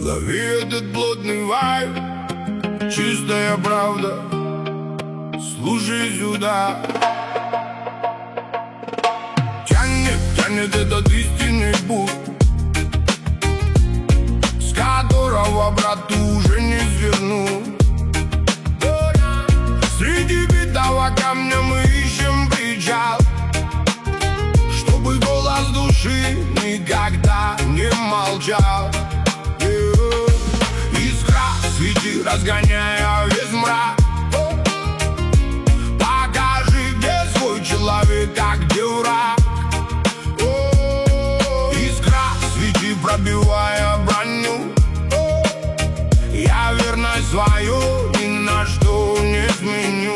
Лови этот блудный вайб, чистая правда, слушай сюда. Тянет этот истинный путь, с которого, брат, уже не свернуть. Среди битого камня мы ищем причал, чтобы голос души никогда не молчал. Искра свети, разгоняя весь мрак. Покажи, где свой человек, а где враг. Искра свети, пробивая броню. Я верность свою ни на что не сменю.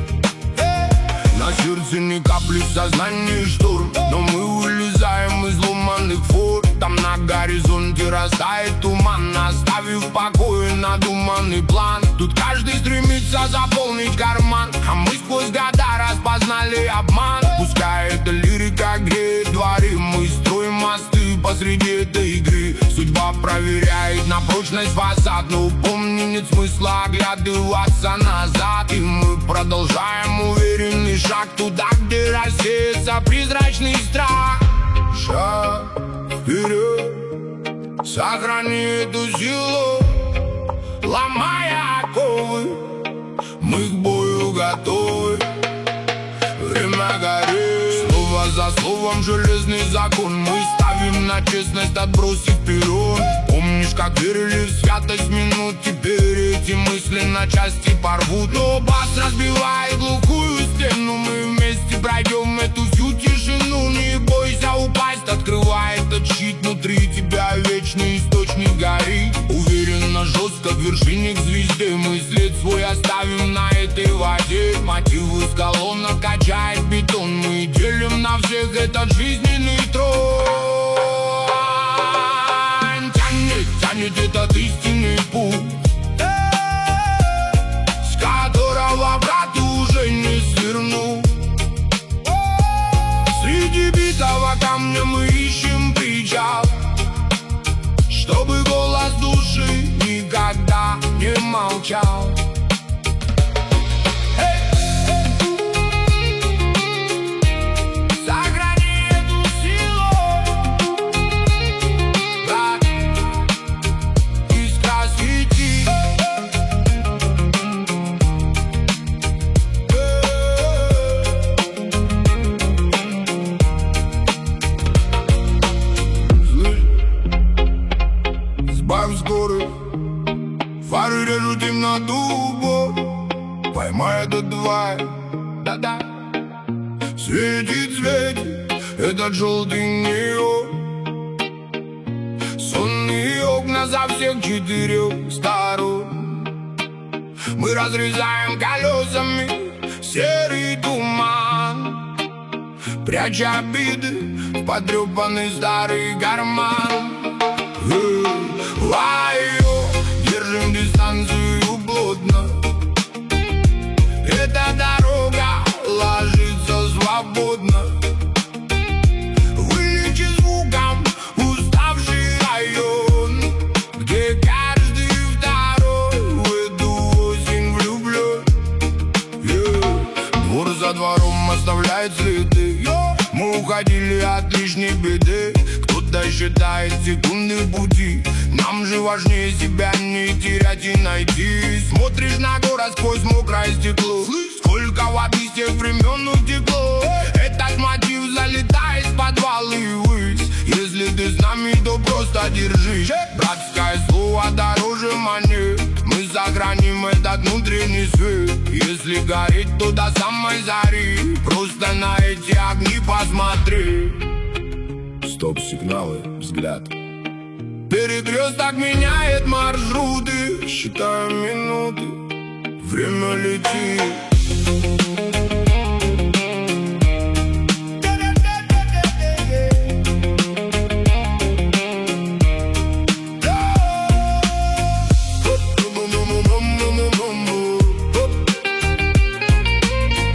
На сердце ни капли, в сознании шторм, но мы вылезаем из ломаных форм. Там на горизонте растает туман, оставив в покое надуманный план. Тут каждый стремится заполнить карман, а мы сквозь года распознали обман. Пускай эта лирика греет дворы, мы строим мосты посреди этой игры. Судьба проверяет на прочность фасад, но помни, нет смысла оглядываться назад. И мы продолжаем уверенный шаг туда, где рассеется призрачный страх. Шаг вперед, сохрани эту силу, ломая оковы, мы к бою готовы. Время горит, слово за словом железный закон. Мы ставим на честность, отбросив перрон. Помнишь, как верили в святость минут? Теперь эти мысли на части порвут. Но бас разбивает глухую стену. Мы вместе пройдем эту всю тишину. Не бойся упасть, открывай этот щит. Внутри тебя вечный источник горит. Уверенно, жестко к вершине, к звезде. Мы след свой оставим на этой воде. Мотивы с колонок качает бетон. Мы делим на всех этот жизненный трон. Тянет этот истинный путь, с которого, брат, уже не свернуть. Среди битого камня мы ищем причал, чтобы голос души никогда не молчал. Фары режут темноту, поймай этот вайб, да-да. Светит, светит этот желтый неон. Сонные окна со всех четырех сторон. Мы разрезаем колесами серый туман, пряча обиды в потрепанный старый карман. Держим дистанцию плотно. Эта дорога ложится свободно. Вылечи звуком уставший район, где каждый второй в эту осень влюблен. Двор за двором оставляет следы. Мы уходили от лишней беды. Кто-то считает секунды в пути. Нам же важнее себя не терять и найти. Смотришь на город сквозь мокрое стекло. Сколько воды с тех времен утекло. Этот мотив залетает в подвал и ввысь. Если ты с нами, то просто держись. Братское слово дороже монет. Мы сохраним этот внутренний свет. Если гореть, то до самой зари. Просто на эти огни посмотри. Стоп-сигналы, взгляд. Перекресток меняет маршруты. Считаем минуты, время летит.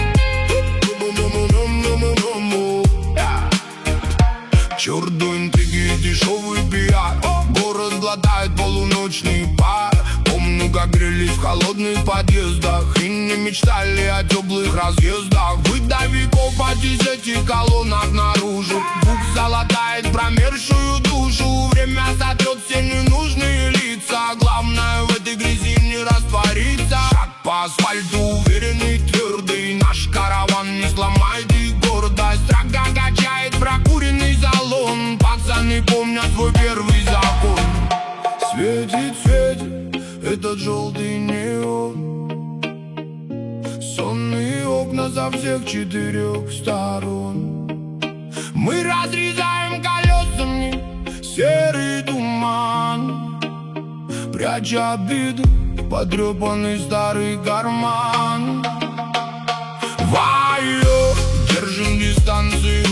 Черт, интриги деньги и дешевый пиар. Город глотает полуночный пар. Помню, как грелись в холодных подъездах и не мечтали о теплых разъездах. Бытовиков из этих колоннак наружу. Звук залатает промерзшую душу. Время сотрет все ненужные лица. Главное в этой грязи не раствориться. Шаг по асфальту уверенный, твердый. Наш караван не сломает их гордость. Строго качает прокуренный салон. Пацаны помнят свой первый закон. Светит, светит этот желтый неон. Сонные окна со всех 4 сторон. Мы разрезаем колесами серый туман, пряча обиду в потрепанный старый карман. Вайо, держим дистанцию